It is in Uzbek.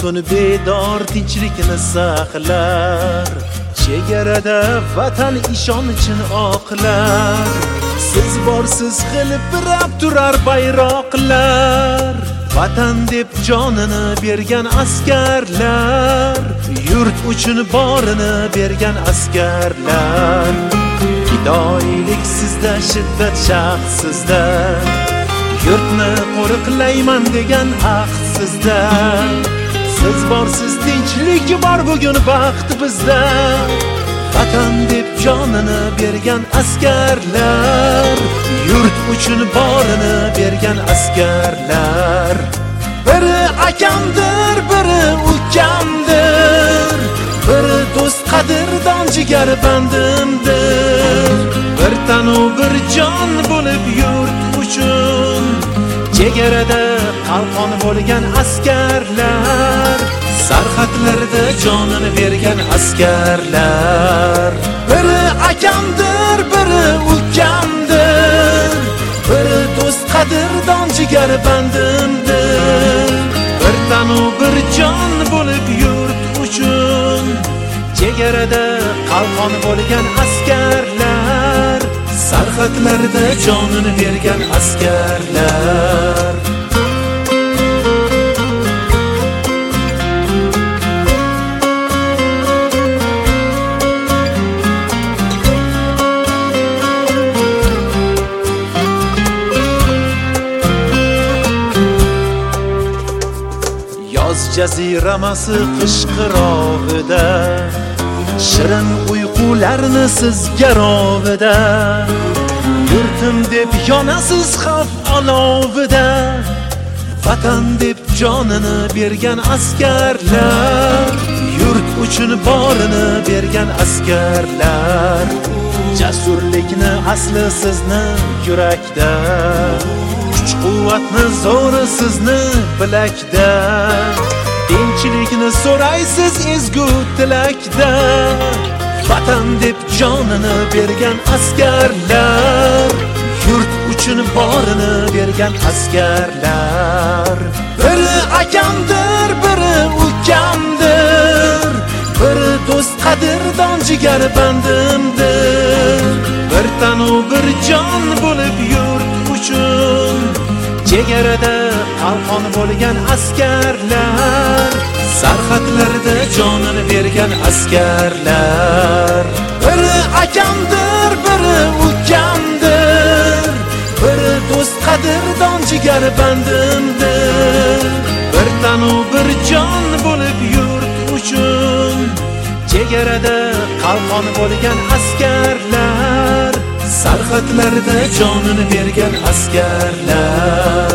tun bedor tinchlikni saqlar, chegarada vatan ishonchin oqlar. Siz borsiz hilpirab turar bayroqlar, vatan deb jonini bergan askarlar, yurt uchun borini bergan askarlar. Fidoyilik sizda, shiddat shaxsizda, yurtni qo'riqlayman degan ahd sizda. Siz borsiz tinchlik bor bugun baxt bizda, vatan deb jonini bergan askarlar, yurt uchun borini bergan askarlar. Biri akamdir, biri ukamdir, biri do'st qadrdon jigar bandimdir. Bir tanu bir jon bo'lib yurt uchun chegarada qalqon bo'lgan askarlar, sarhadlarda jonini bergan askarlar. Biri akamdir, biri ukamdir, biri do'st qadrdon jigar bandimdir. Bir tanu bir jon bo'lib yurt uchun chegarada qalqon bo'lgan askarlar, sarhadlarda jonini bergan askarlar. Yoz jaziramasi qish qirog'ida, shirin uyqularni sizga rovida, yurtim deb yonasiz xavf olovida, vatan deb jonini bergan askarlar, yurt uchun borini bergan askarlar. Jasurlikni asli sizni yurakda, kuch-quvvatni zo'ri sizni bilakda, tinchlikni so'raysiz ezgu tilakda, vatan deb jonini bergan askarlar, yurt uchun borini bergan askarlar. Biri akamdir, biri ukamdir, biri do'st qadrdon jigar bandimdir. Bir tanu bir jon bo'lib yurt uchun chegarada qalqon bo'lgan askarlar, sarhadlarda jonini bergan askarlar. Biri akamdir, biri ukamdir, biri do'st qadrdon jigar bandimdir. Bir tanu bir jon bo'lib yurt uchun chegarada qalqon bo'lgan askarlar, sarhadlarda jonini bergan askarlar.